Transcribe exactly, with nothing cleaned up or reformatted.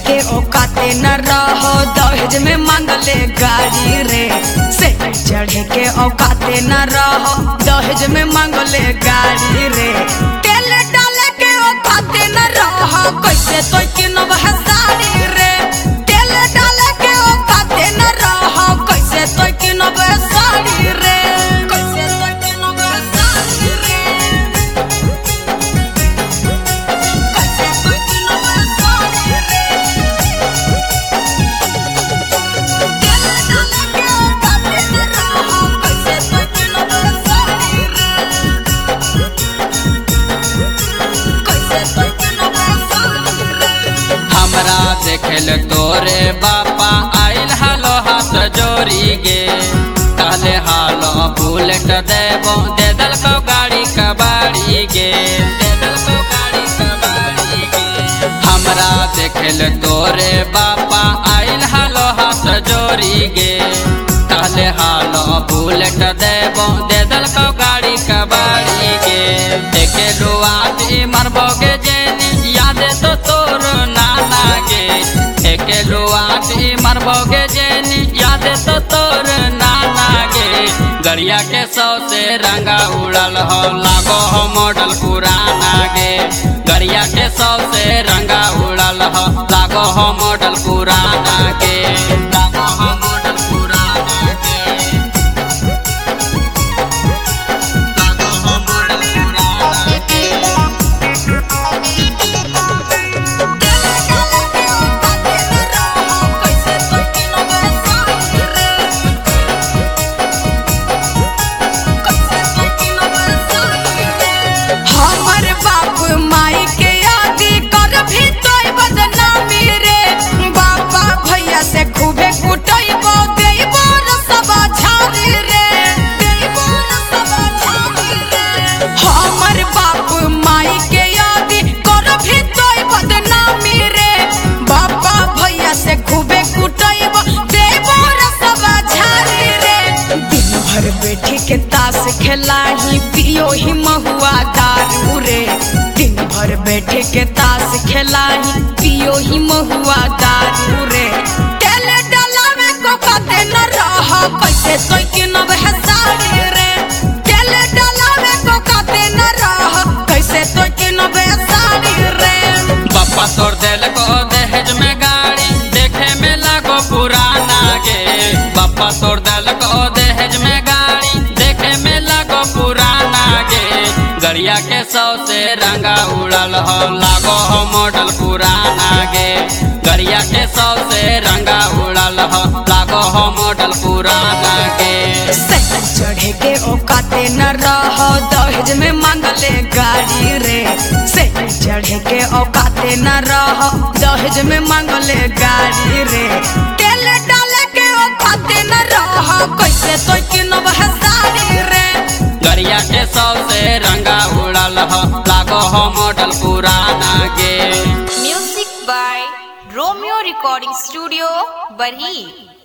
के औकाते न रहो दहेज में मांगले गाड़ी रे। से चढ़े के औकाते न रहो दहेज में मांगले गाड़ी रे। तेल डाले के औकाते न रहो कैसे तो किनब साड़ी रे। तेल डाले के औकाते न रहो कैसे तो किनब साड़ी रे। कैसे तो किनब साड़ी रे। कैसे तो किनब साड़ी रे। तेल डाले के औकाते न रहो कैसे तो किनब साड़ी रे। कैसे तो किनब साड़ी रे। हमरा देखेल तोरे बापा आइल हालो हाथ जोड़ी गे। कहले हालो बुलेट देबो दे दल को गाड़ी कबाड़ी गे। दे दल को गाड़ी कबाड़ी गे। हमरा देखेल तोरे बापा आइल हालो हाथ जोड़ी गे। कहले हालो बुलेट देबो दे दल को गाड़ी कबाड़ी गे। एके लुआटी मरबोगे जेनी याद तो तोर नाना गे। एके लुआटी मरबोगे जेनी याद तो तोर नाना गे। गरिया के सौ से रंगा उड़ल हो लागो हो मॉडल पुराना गे। गरिया के सौ से रंगा उड़ल हो लागो हो मॉडल पुराना गे। लागो हो मॉडल पुराना गे। लागो हो मॉडल पुराना गे। हमर बाप माई के यादी कर भी तोय बदनामी रे। बापा भैया से खूबे कुटैबो देबो रसबा झाड़ी रे। देबो रसबा झाड़ी रे। हमर बाप माई के यादी कर भी तोय बदनामी रे। बापा भैया से खूबे कुटैबो देबो रसबा झाड़ी रे। दिन भर बैठी के ताश खेलाही पियो ही महुआ दारू रे। दिन भर बैठे के ताश खेलाही पियो ही महुआ दारू रे। तेल डालावे को कते न रह कैसे तो किनब साड़ी रे। तेल डालावे को कते न रह कैसे तो किनब साड़ी रे। बापा तोड़ देल को दहेज में गाड़ी देखे में लागो पुराना गे। बापा तोड़ देल को दहेज में गाड़ी देखे में लागो पुराना गे। गरिया के सौ से रंगा उड़ल हो लागो हो मॉडल पुराना गे। गरिया के सौ से रंगा उड़ल हो लागो हो मॉडल पुराना गे। से चढ़े के औकाते न रहो दहेज में मांगले गाड़ी रे। से चढ़े के औकाते न रहो दहेज में मांगले गाड़ी रे। तेल डाले के औकाते न रहो कैसे तो किनब साड़ी रे। गरिया के सौ से रंगा उड़ल हो लागो हो मॉडल पुराना गे। Music by Romeo Recording Studio, Barhi.